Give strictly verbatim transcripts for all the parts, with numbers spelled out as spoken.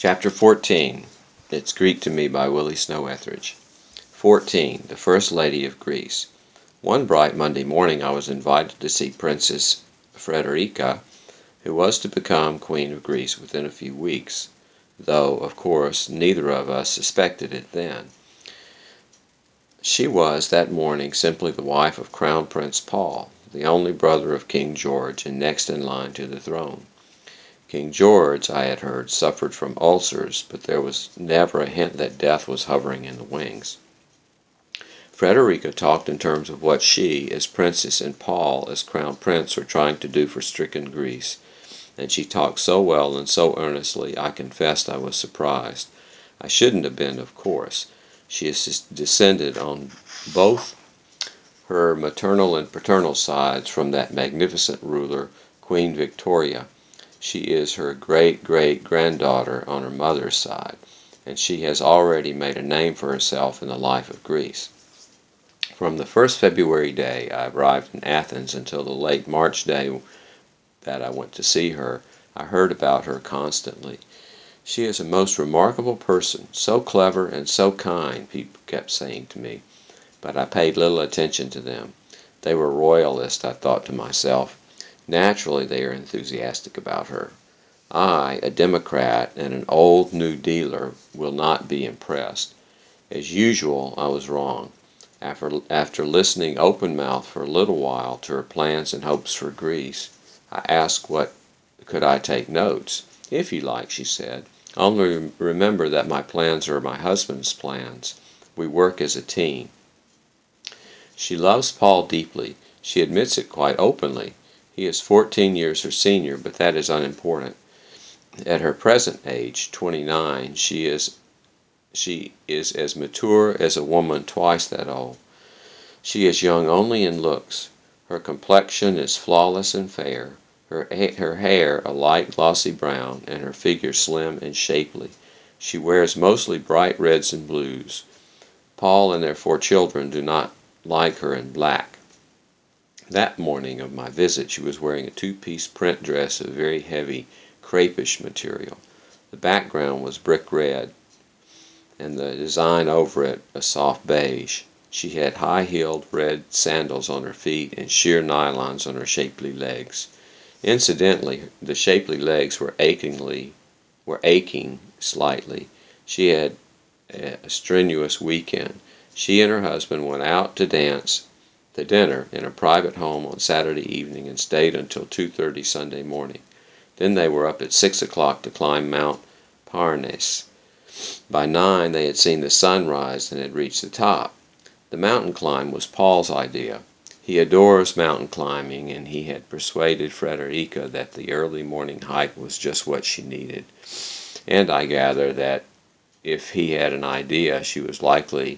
Chapter fourteen. It's Greek to Me by Willie Snow Etheridge. fourteen. The First Lady of Greece. One bright Monday morning I was invited to see Princess Frederica, who was to become Queen of Greece within a few weeks, though, of course, neither of us suspected it then. She was, that morning, simply the wife of Crown Prince Paul, the only brother of King George and next in line to the throne. King George, I had heard, suffered from ulcers, but there was never a hint that death was hovering in the wings. Frederica talked in terms of what she, as princess, and Paul, as crown prince, were trying to do for stricken Greece, and she talked so well and so earnestly I confessed I was surprised. I shouldn't have been, of course. She is descended on both her maternal and paternal sides from that magnificent ruler, Queen Victoria. She is her great-great-granddaughter on her mother's side, and she has already made a name for herself in the life of Greece. From the first February day I arrived in Athens until the late March day that I went to see her, I heard about her constantly. She is a most remarkable person, so clever and so kind, people kept saying to me, but I paid little attention to them. They were royalists, I thought to myself. Naturally they are enthusiastic about her. I, a Democrat and an old New Dealer, will not be impressed. As usual, I was wrong. After, after listening open-mouthed for a little while to her plans and hopes for Greece, I asked what could I take notes. If you like, she said. Only remember that my plans are my husband's plans. We work as a team. She loves Paul deeply. She admits it quite openly. He is fourteen years her senior, but that is unimportant. At her present age, twenty-nine, she is she is as mature as a woman twice that old. She is young only in looks. Her complexion is flawless and fair, her, her hair a light glossy brown, and her figure slim and shapely. She wears mostly bright reds and blues. Paul and their four children do not like her in black. That morning of my visit she was wearing a two-piece print dress of very heavy crayfish material. The background was brick red, and the design over it a soft beige. She had high-heeled red sandals on her feet and sheer nylons on her shapely legs. Incidentally, the shapely legs were achingly, were aching slightly. She had a strenuous weekend. She and her husband went out to dance to dinner in a private home on Saturday evening and stayed until two thirty Sunday morning. Then they were up at six o'clock to climb Mount Parnes. By nine they had seen the sun rise and had reached the top. The mountain climb was Paul's idea. He adores mountain climbing, and he had persuaded Frederica that the early morning hike was just what she needed. And I gather that if he had an idea, she was likely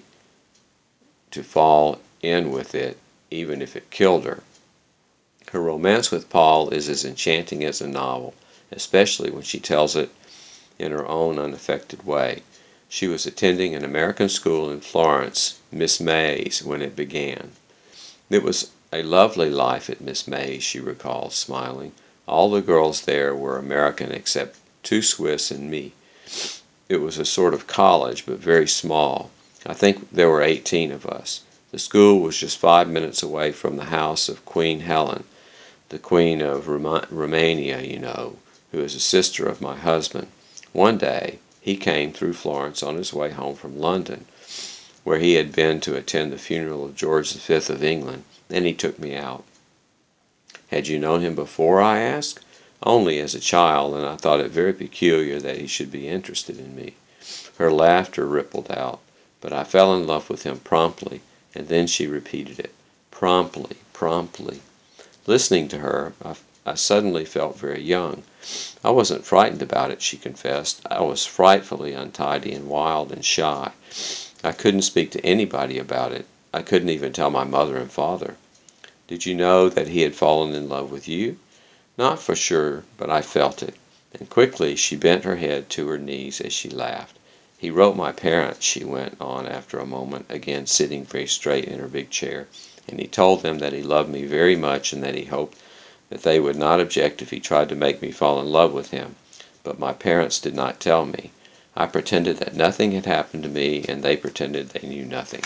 to fall in with it, even if it killed her. Her romance with Paul is as enchanting as a novel, especially when she tells it in her own unaffected way. She was attending an American school in Florence, Miss May's, when it began. It was a lovely life at Miss May's, she recalls, smiling. All the girls there were American except two Swiss and me. It was a sort of college, but very small. I think there were eighteen of us. The school was just five minutes away from the house of Queen Helen, the Queen of Roma- Romania, you know, who is a sister of my husband. One day he came through Florence on his way home from London, where he had been to attend the funeral of George the Fifth of England, and he took me out. Had you known him before? I asked. Only as a child, and I thought it very peculiar that he should be interested in me. Her laughter rippled out, but I fell in love with him promptly, and then she repeated it. Promptly, promptly. Listening to her, I, I suddenly felt very young. I wasn't frightened about it, she confessed. I was frightfully untidy and wild and shy. I couldn't speak to anybody about it. I couldn't even tell my mother and father. Did you know that he had fallen in love with you? Not for sure, but I felt it. And quickly she bent her head to her knees as she laughed. He wrote my parents, she went on after a moment, again sitting very straight in her big chair, and he told them that he loved me very much and that he hoped that they would not object if he tried to make me fall in love with him. but my parents did not tell me. I pretended that nothing had happened to me, and they pretended they knew nothing.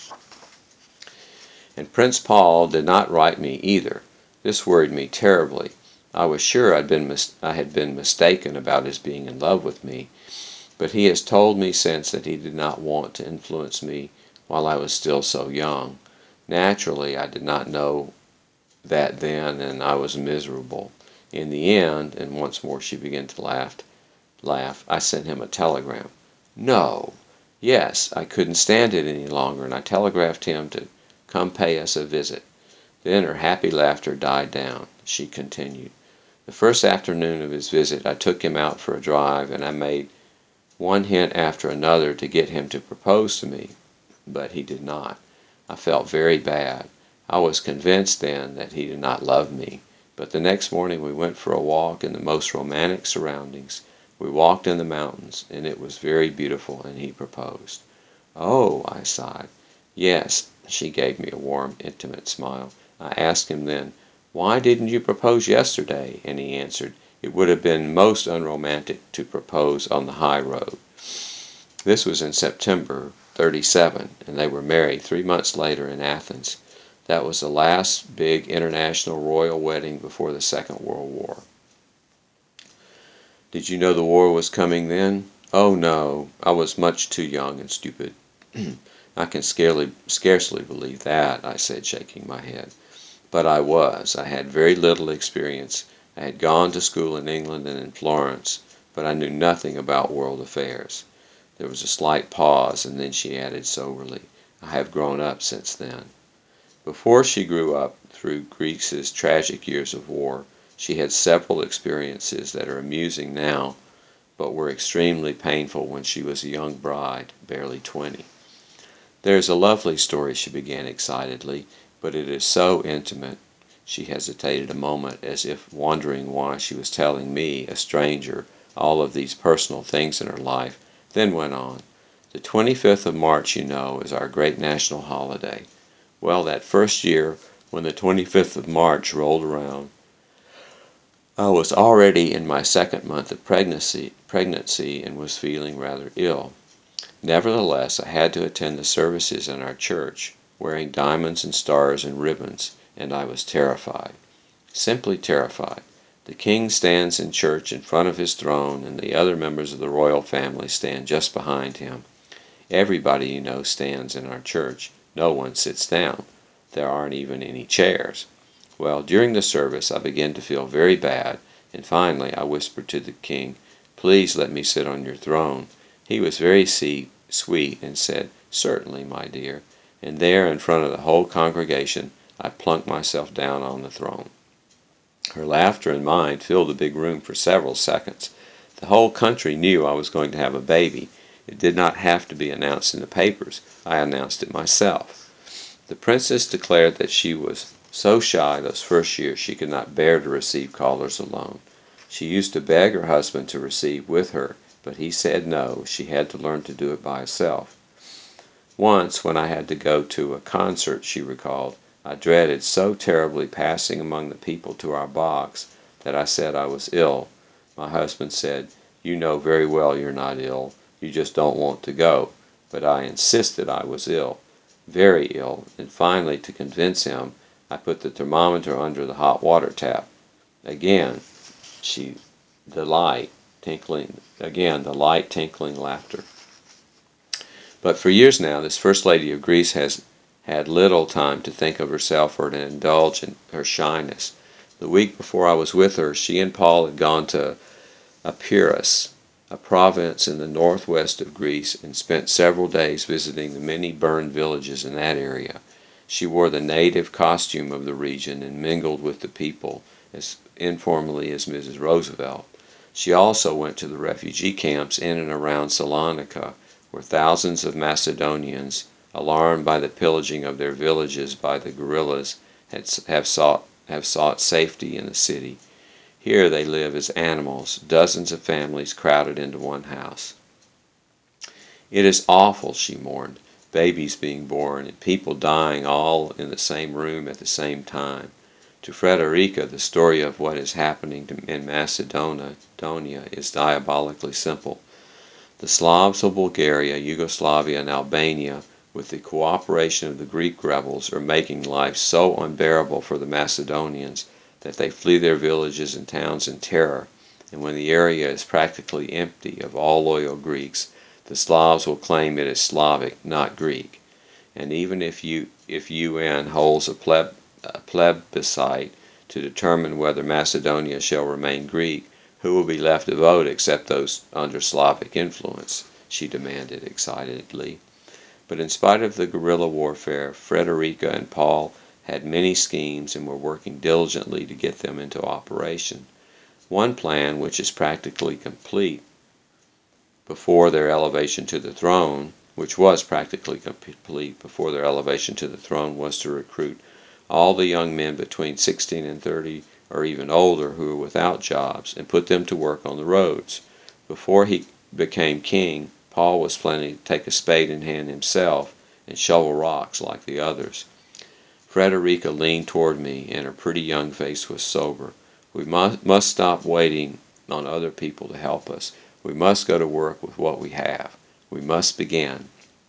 And Prince Paul did not write me either. This worried me terribly. I was sure I'd been mis- I had been mistaken about his being in love with me, but he has told me since that he did not want to influence me while I was still so young. Naturally, I did not know that then, and I was miserable. In the end, and once more she began to laugh, laugh, I sent him a telegram. No! Yes, I couldn't stand it any longer, and I telegraphed him to come pay us a visit. Then her happy laughter died down. She continued. The first afternoon of his visit I took him out for a drive, and I made one hint after another to get him to propose to me, but he did not. I felt very bad. I was convinced then that he did not love me, but the next morning we went for a walk in the most romantic surroundings. We walked in the mountains, and it was very beautiful, and he proposed. Oh, I sighed. Yes, she gave me a warm, intimate smile. I asked him then, why didn't you propose yesterday? And he answered, it would have been most unromantic to propose on the high road. This was in September thirty-seven, and they were married three months later in Athens. That was the last big international royal wedding before the Second World War. Did you know the war was coming then? Oh, no, I was much too young and stupid. I can scarcely, scarcely believe that, I said, shaking my head. But I was. I had very little experience. I had gone to school in England and in Florence, but I knew nothing about world affairs. There was a slight pause, and then she added soberly, I have grown up since then. Before she grew up through Greece's tragic years of war, she had several experiences that are amusing now, but were extremely painful when she was a young bride, barely twenty. There is a lovely story, she began excitedly, but it is so intimate. She hesitated a moment, as if wondering why she was telling me, a stranger, all of these personal things in her life, then went on. The twenty-fifth of March, you know, is our great national holiday. Well, that first year, when the twenty-fifth of March rolled around, I was already in my second month of pregnancy, pregnancy and was feeling rather ill. Nevertheless, I had to attend the services in our church, wearing diamonds and stars and ribbons, and I was terrified. Simply terrified. The king stands in church in front of his throne, and the other members of the royal family stand just behind him. Everybody, you know, stands in our church. No one sits down. There aren't even any chairs. Well, during the service I began to feel very bad, and finally I whispered to the king, please let me sit on your throne. He was very sweet and said, certainly, my dear, and there in front of the whole congregation I plunked myself down on the throne. Her laughter and mine filled the big room for several seconds. The whole country knew I was going to have a baby. It did not have to be announced in the papers. I announced it myself. The princess declared that she was so shy those first years she could not bear to receive callers alone. She used to beg her husband to receive with her, but he said no, she had to learn to do it by herself. Once, when I had to go to a concert, she recalled, I dreaded so terribly passing among the people to our box that I said I was ill. My husband said, you know very well you're not ill, you just don't want to go. But I insisted I was ill, very ill, and finally, to convince him, I put the thermometer under the hot water tap. Again, she, the light, tinkling, again, the light, tinkling laughter. But for years now, this First Lady of Greece has had little time to think of herself or to indulge in her shyness. The week before I was with her, she and Paul had gone to Epirus, a province in the northwest of Greece, and spent several days visiting the many burned villages in that area. She wore the native costume of the region and mingled with the people as informally as Missus Roosevelt. She also went to the refugee camps in and around Salonika, where thousands of Macedonians, alarmed by the pillaging of their villages by the guerrillas, had, have, sought, have sought safety in the city. Here they live as animals, dozens of families crowded into one house. It is awful, she mourned, babies being born and people dying all in the same room at the same time. To Frederica, the story of what is happening in Macedonia is diabolically simple. The Slavs of Bulgaria, Yugoslavia, and Albania, with the cooperation of the Greek rebels, are making life so unbearable for the Macedonians that they flee their villages and towns in terror, and when the area is practically empty of all loyal Greeks, the Slavs will claim it is Slavic, not Greek. And even if, you, if U N holds a, pleb, a plebiscite to determine whether Macedonia shall remain Greek, who will be left to vote except those under Slavic influence? She demanded excitedly. But in spite of the guerrilla warfare, Frederica and Paul had many schemes and were working diligently to get them into operation. One plan, which is practically complete before their elevation to the throne, which was practically complete before their elevation to the throne, was to recruit all the young men between sixteen and thirty or even older who were without jobs and put them to work on the roads. Before he became king, Paul was planning to take a spade in hand himself and shovel rocks like the others. Frederica leaned toward me, and her pretty young face was sober. We must, must stop waiting on other people to help us. We must go to work with what we have. We must begin.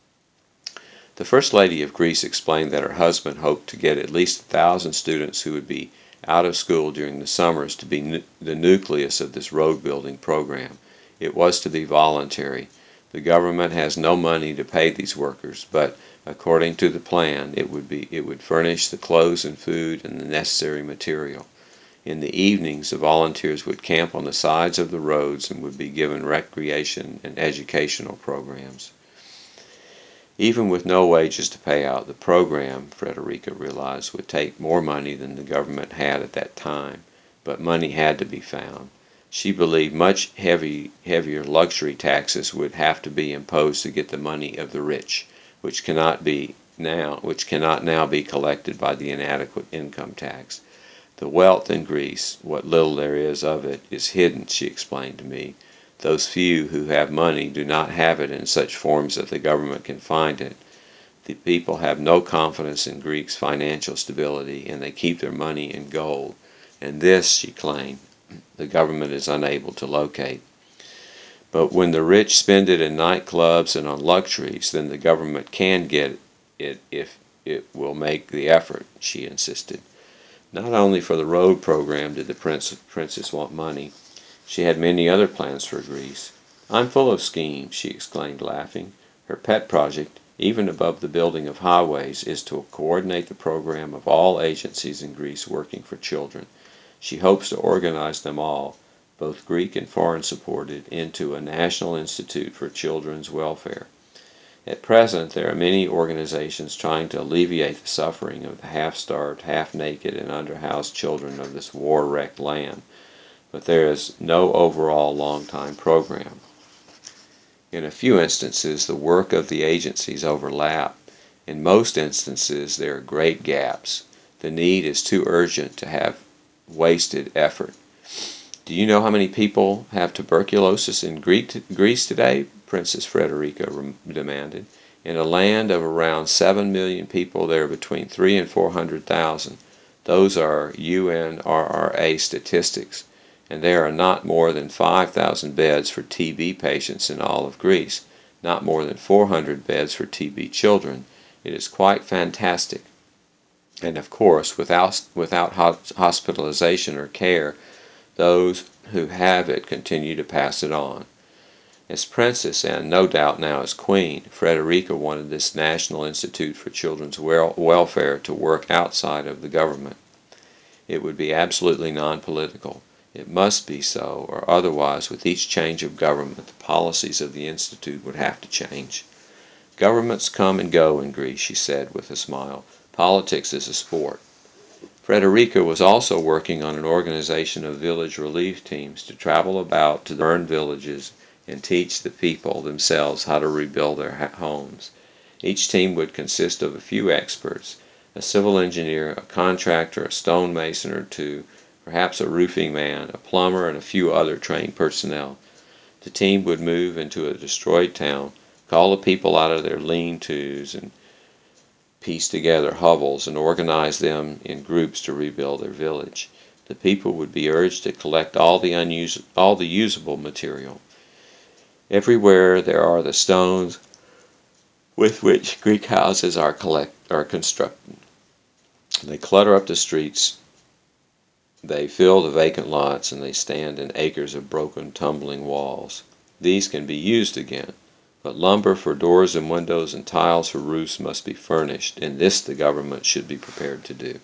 The First Lady of Greece explained that her husband hoped to get at least a thousand students who would be out of school during the summers to be nu- the nucleus of this road-building program. It was to be voluntary. The government has no money to pay these workers, but according to the plan, it would be it would furnish the clothes and food and the necessary material. In the evenings, the volunteers would camp on the sides of the roads and would be given recreation and educational programs. Even with no wages to pay out, the program, Frederica realized, would take more money than the government had at that time, but money had to be found. She believed much heavy, heavier luxury taxes would have to be imposed to get the money of the rich, which cannot be now, which cannot now be collected by the inadequate income tax. The wealth in Greece, what little there is of it, is hidden, she explained to me. Those few who have money do not have it in such forms that the government can find it. The people have no confidence in Greeks' financial stability, and they keep their money in gold. And this, she claimed, the government is unable to locate. But when the rich spend it in nightclubs and on luxuries, then the government can get it if it will make the effort, she insisted. Not only for the road program did the prince, princess want money. She had many other plans for Greece. "I'm full of schemes," she exclaimed, laughing. Her pet project, even above the building of highways, is to coordinate the program of all agencies in Greece working for children. She hopes to organize them all, both Greek and foreign supported, into a National Institute for Children's Welfare. At present, there are many organizations trying to alleviate the suffering of the half-starved, half-naked, and underhoused children of this war-wrecked land, but there is no overall long-time program. In a few instances, the work of the agencies overlap. In most instances, there are great gaps. The need is too urgent to have wasted effort. "Do you know how many people have tuberculosis in Greece today?" Princess Frederica demanded. "In a land of around seven million people, there are between three and four hundred thousand. Those are U N R R A statistics, and there are not more than five thousand beds for T B patients in all of Greece, not more than four hundred beds for T B children. It is quite fantastic. And of course, without, without hospitalization or care, those who have it continue to pass it on." As princess, and no doubt now as queen, Frederica wanted this National Institute for Children's Welfare to work outside of the government. It would be absolutely non-political. It must be so, or otherwise, with each change of government, the policies of the Institute would have to change. "Governments come and go in Greece," she said with a smile. "Politics is a sport." Frederica was also working on an organization of village relief teams to travel about to the burned villages and teach the people themselves how to rebuild their homes. Each team would consist of a few experts, a civil engineer, a contractor, a stonemason or two, perhaps a roofing man, a plumber, and a few other trained personnel. The team would move into a destroyed town, call the people out of their lean-tos, and piece together hovels and organize them in groups to rebuild their village. The people would be urged to collect all the unus- all the usable material. Everywhere there are the stones with which Greek houses are collect are constructed. They clutter up the streets, they fill the vacant lots, and they stand in acres of broken, tumbling walls. These can be used again, but lumber for doors and windows and tiles for roofs must be furnished, and this the government should be prepared to do.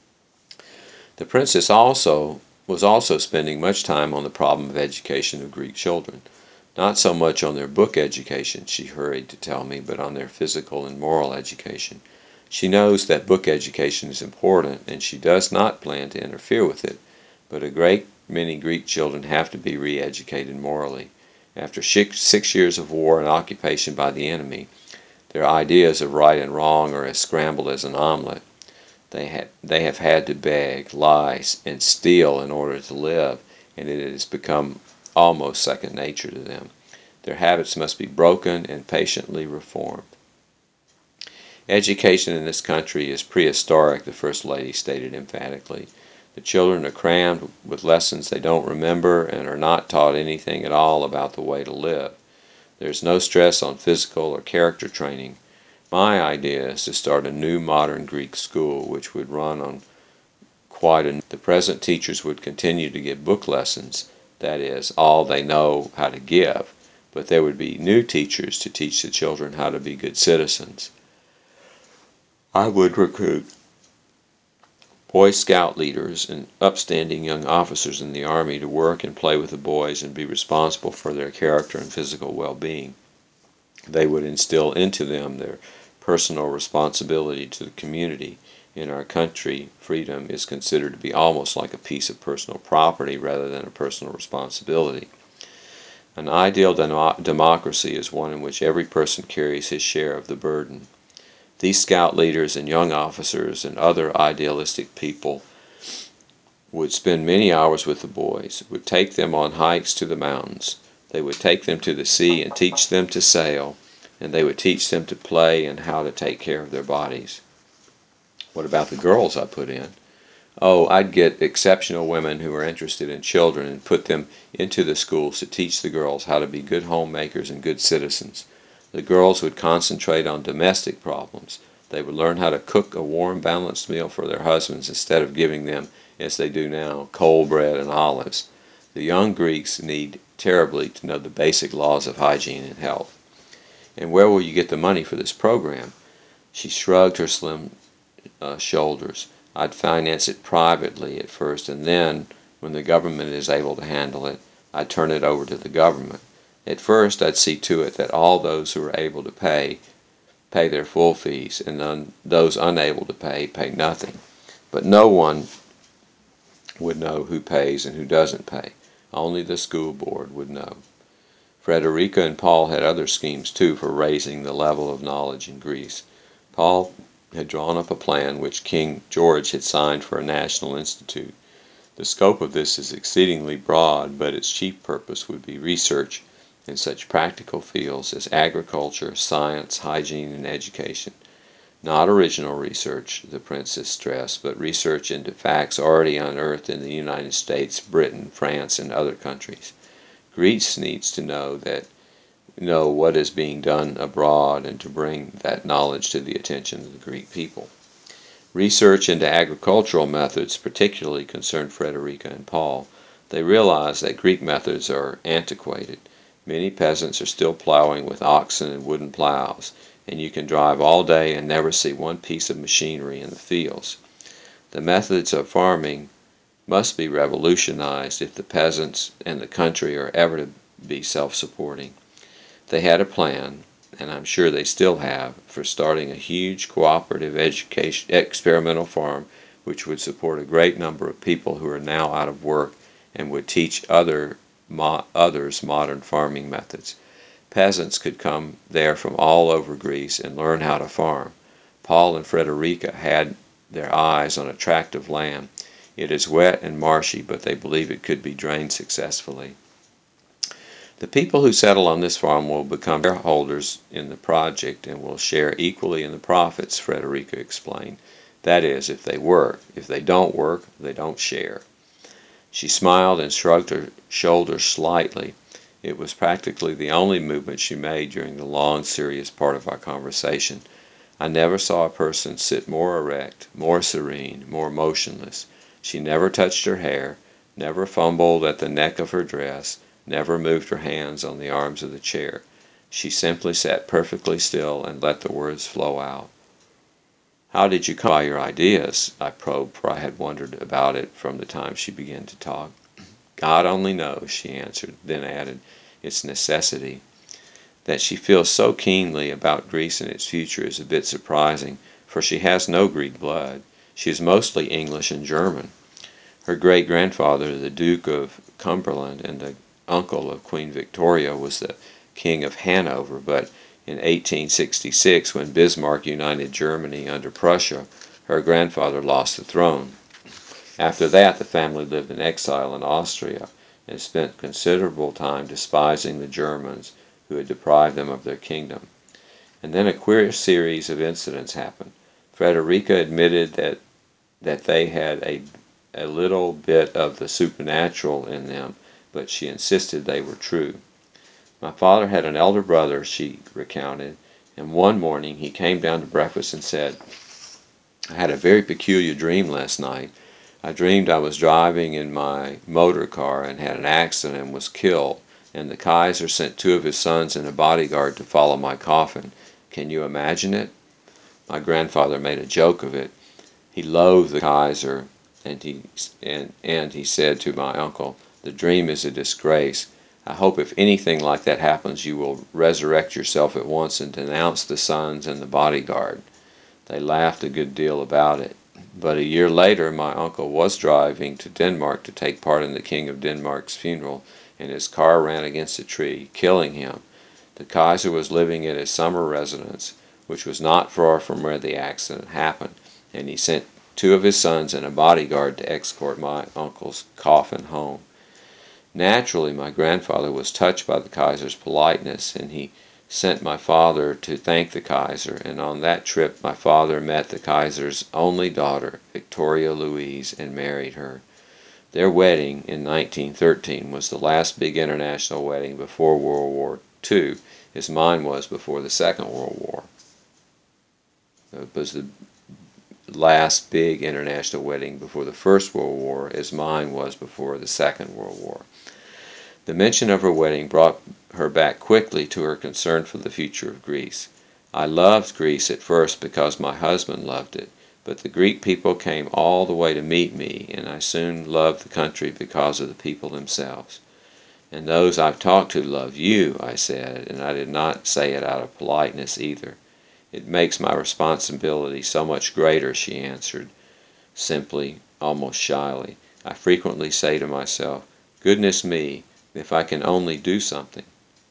The princess also was also spending much time on the problem of education of Greek children. Not so much on their book education, she hurried to tell me, but on their physical and moral education. She knows that book education is important, and she does not plan to interfere with it, but a great many Greek children have to be re-educated morally. After six years of war and occupation by the enemy, their ideas of right and wrong are as scrambled as an omelet. They have, they have had to beg, lie, and steal in order to live, and it has become almost second nature to them. Their habits must be broken and patiently reformed. Education in this country is prehistoric, the First Lady stated emphatically. The children are crammed with lessons they don't remember and are not taught anything at all about the way to live. There is no stress on physical or character training. My idea is to start a new modern Greek school which would run on quite a... The present teachers would continue to give book lessons, that is, all they know how to give, but there would be new teachers to teach the children how to be good citizens. I would recruit Boy Scout leaders and upstanding young officers in the Army to work and play with the boys and be responsible for their character and physical well-being. They would instill into them their personal responsibility to the community. In our country, freedom is considered to be almost like a piece of personal property rather than a personal responsibility. An ideal dem- democracy is one in which every person carries his share of the burden. These scout leaders and young officers and other idealistic people would spend many hours with the boys, would take them on hikes to the mountains. They would take them to the sea and teach them to sail, and they would teach them to play and how to take care of their bodies. What about the girls? I put in. Oh, I'd get exceptional women who are interested in children and put them into the schools to teach the girls how to be good homemakers and good citizens. The girls would concentrate on domestic problems. They would learn how to cook a warm, balanced meal for their husbands instead of giving them, as they do now, cold bread and olives. The young Greeks need terribly to know the basic laws of hygiene and health. And where will you get the money for this program? She shrugged her slim uh, shoulders. I'd finance it privately at first, and then, when the government is able to handle it, I'd turn it over to the government. At first, I'd see to it that all those who are able to pay, pay their full fees, and then those unable to pay, pay nothing. But no one would know who pays and who doesn't pay. Only the school board would know. Frederica and Paul had other schemes, too, for raising the level of knowledge in Greece. Paul had drawn up a plan which King George had signed for a national institute. The scope of this is exceedingly broad, but its chief purpose would be research in such practical fields as agriculture, science, hygiene, and education. Not original research, the princess stressed, but research into facts already unearthed in the United States, Britain, France, and other countries. Greece needs to know that know what is being done abroad and to bring that knowledge to the attention of the Greek people. Research into agricultural methods particularly concerned Frederica and Paul. They realized that Greek methods are antiquated. Many peasants are still plowing with oxen and wooden plows, and you can drive all day and never see one piece of machinery in the fields. The methods of farming must be revolutionized if the peasants and the country are ever to be self-supporting. They had a plan, and I'm sure they still have, for starting a huge cooperative education experimental farm which would support a great number of people who are now out of work and would teach other mo others modern farming methods. Peasants could come there from all over Greece and learn how to farm. Paul and Frederica had their eyes on a tract of land. It is wet and marshy, but they believe it could be drained successfully. The people who settle on this farm will become shareholders in the project and will share equally in the profits, Frederica explained. That is, if they work. If they don't work, they don't share. She smiled and shrugged her shoulders slightly. It was practically the only movement she made during the long, serious part of our conversation. I never saw a person sit more erect, more serene, more motionless. She never touched her hair, never fumbled at the neck of her dress, never moved her hands on the arms of the chair. She simply sat perfectly still and let the words flow out. "How did you come by your ideas?" I probed, for I had wondered about it from the time she began to talk. "God only knows," she answered, then added, "It's necessity." That she feels so keenly about Greece and its future is a bit surprising, for she has no Greek blood. She is mostly English and German. Her great-grandfather, the Duke of Cumberland and the uncle of Queen Victoria, was the King of Hanover, but in eighteen sixty-six, when Bismarck united Germany under Prussia, her grandfather lost the throne. After that, the family lived in exile in Austria and spent considerable time despising the Germans who had deprived them of their kingdom. And then a queer series of incidents happened. Frederica admitted that that they had a, a little bit of the supernatural in them, but she insisted they were true. My father had an elder brother, she recounted, and one morning he came down to breakfast and said, "I had a very peculiar dream last night. I dreamed I was driving in my motor car and had an accident and was killed, and the Kaiser sent two of his sons and a bodyguard to follow my coffin. Can you imagine it?" My grandfather made a joke of it. He loathed the Kaiser, and he, and, and he said to my uncle, "The dream is a disgrace. I hope if anything like that happens you will resurrect yourself at once and denounce the sons and the bodyguard." They laughed a good deal about it. But a year later my uncle was driving to Denmark to take part in the King of Denmark's funeral, and his car ran against a tree, killing him. The Kaiser was living at his summer residence, which was not far from where the accident happened, and he sent two of his sons and a bodyguard to escort my uncle's coffin home. Naturally, my grandfather was touched by the Kaiser's politeness, and he sent my father to thank the Kaiser, and on that trip my father met the Kaiser's only daughter, Victoria Louise, and married her. Their wedding in nineteen thirteen was the last big international wedding before World War Two, as mine was before the Second World War. It was the last big international wedding before the First World War, as mine was before the Second World War. The mention of her wedding brought her back quickly to her concern for the future of Greece. "I loved Greece at first because my husband loved it, but the Greek people came all the way to meet me, and I soon loved the country because of the people themselves." "And those I've talked to love you," I said, and I did not say it out of politeness either. "It makes my responsibility so much greater," she answered, simply, almost shyly. "I frequently say to myself, 'Goodness me, if I can only do something.'"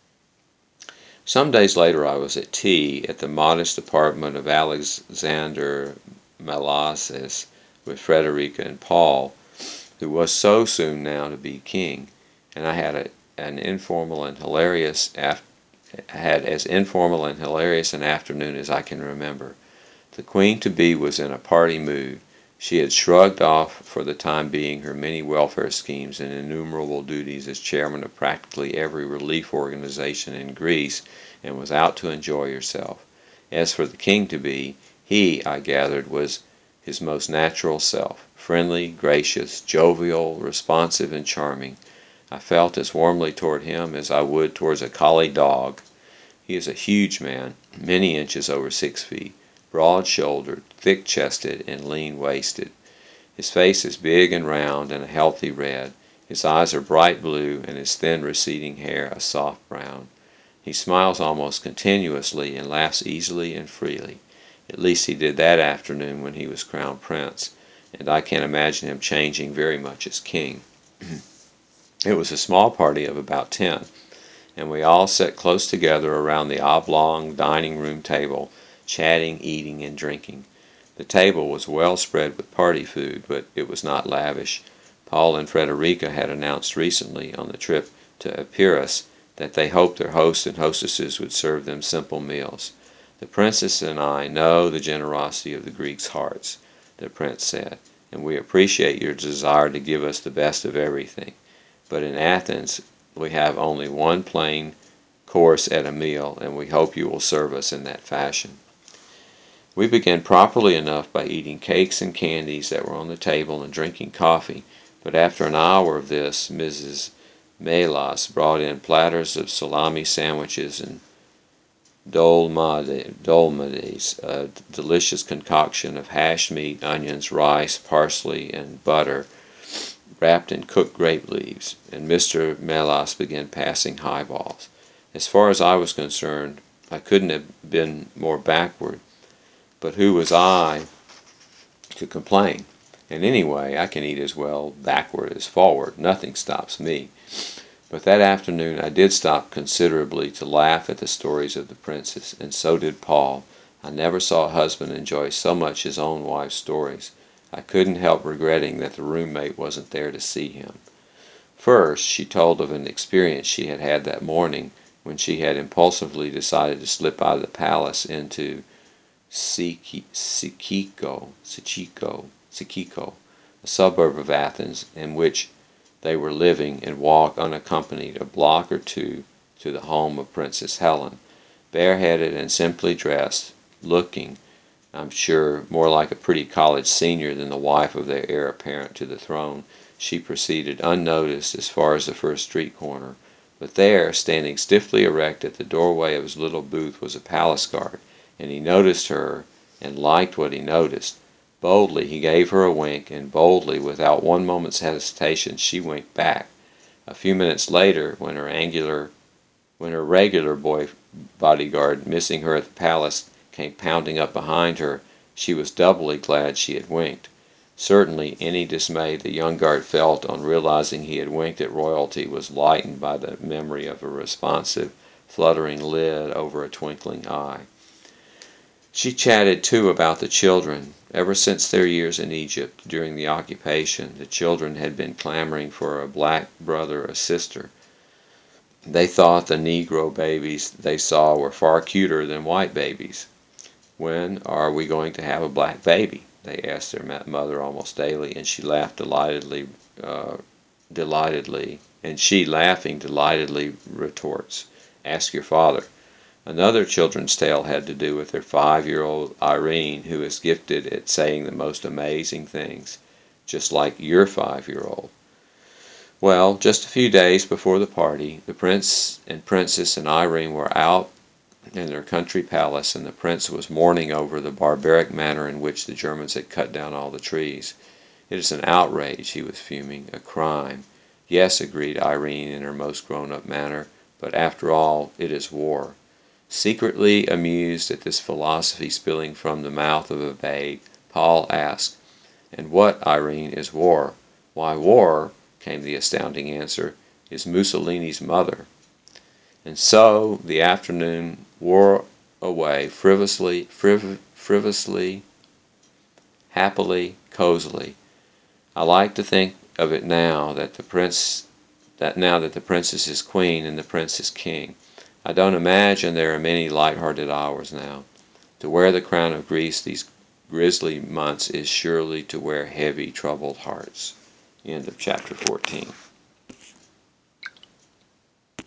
Some days later I was at tea at the modest apartment of Alexander Malassis with Frederica and Paul, who was so soon now to be king, and I had a, an informal and hilarious af had as informal and hilarious an afternoon as I can remember. The queen-to-be was in a party mood. She had shrugged off for the time being her many welfare schemes and innumerable duties as chairman of practically every relief organization in Greece, and was out to enjoy herself. As for the king-to-be, he, I gathered, was his most natural self, friendly, gracious, jovial, responsive, and charming. I felt as warmly toward him as I would towards a collie dog. He is a huge man, many inches over six feet, broad-shouldered, thick-chested, and lean-waisted. His face is big and round and a healthy red. His eyes are bright blue, and his thin receding hair a soft brown. He smiles almost continuously and laughs easily and freely. At least he did that afternoon when he was crowned prince, and I can't imagine him changing very much as king. It was a small party of about ten, and we all sat close together around the oblong dining-room table, chatting, eating, and drinking. The table was well spread with party food, but it was not lavish. Paul and Frederica had announced recently, on the trip to Epirus, that they hoped their hosts and hostesses would serve them simple meals. "The princess and I know the generosity of the Greeks' hearts," the prince said, "and we appreciate your desire to give us the best of everything. But in Athens we have only one plain course at a meal, and we hope you will serve us in that fashion." We began properly enough by eating cakes and candies that were on the table and drinking coffee, but after an hour of this Missus Melas brought in platters of salami sandwiches and dolmades, a delicious concoction of hashed meat, onions, rice, parsley, and butter, wrapped in cooked grape leaves, and Mister Melas began passing highballs. As far as I was concerned, I couldn't have been more backward, but who was I to complain? And anyway, I can eat as well backward as forward. Nothing stops me. But that afternoon I did stop considerably to laugh at the stories of the princess, and so did Paul. I never saw a husband enjoy so much his own wife's stories. I couldn't help regretting that the roommate wasn't there to see him. First, she told of an experience she had had that morning when she had impulsively decided to slip out of the palace into Sikiko, Sikiko, Sikiko, a suburb of Athens, in which they were living, and walk unaccompanied a block or two to the home of Princess Helen. Bareheaded and simply dressed, looking, I'm sure, more like a pretty college senior than the wife of their heir apparent to the throne, she proceeded unnoticed as far as the first street corner. But there, standing stiffly erect at the doorway of his little booth, was a palace guard, and he noticed her and liked what he noticed. Boldly he gave her a wink, and boldly, without one moment's hesitation, she winked back. A few minutes later, when her angular, when her regular boy bodyguard, missing her at the palace, came pounding up behind her, she was doubly glad she had winked. Certainly, any dismay the young guard felt on realizing he had winked at royalty was lightened by the memory of a responsive, fluttering lid over a twinkling eye. She chatted, too, about the children. Ever since their years in Egypt, during the occupation, the children had been clamoring for a black brother or sister. They thought the Negro babies they saw were far cuter than white babies. "When are we going to have a black baby?" they asked their mother almost daily, and she laughed delightedly, uh, delightedly, and she, laughing delightedly, retorts, "Ask your father." Another children's tale had to do with their five-year-old Irene, who is gifted at saying the most amazing things, just like your five-year-old. Well, just a few days before the party, the prince and princess and Irene were out in their country palace, and the prince was mourning over the barbaric manner in which the Germans had cut down all the trees. "It is an outrage," he was fuming, "a crime." "Yes," agreed Irene in her most grown-up manner, "but after all, it is war." Secretly amused at this philosophy spilling from the mouth of a babe, Paul asked, "And what, Irene, is war?" "Why, war," came the astounding answer, "is Mussolini's mother." And so the afternoon wore away frivolously, friv frivolously, happily, cozily. I like to think of it now that the prince, that now that the princess is queen and the prince is king. I don't imagine there are many light-hearted hours now. To wear the crown of Greece these grisly months is surely to wear heavy, troubled hearts. End of chapter fourteen.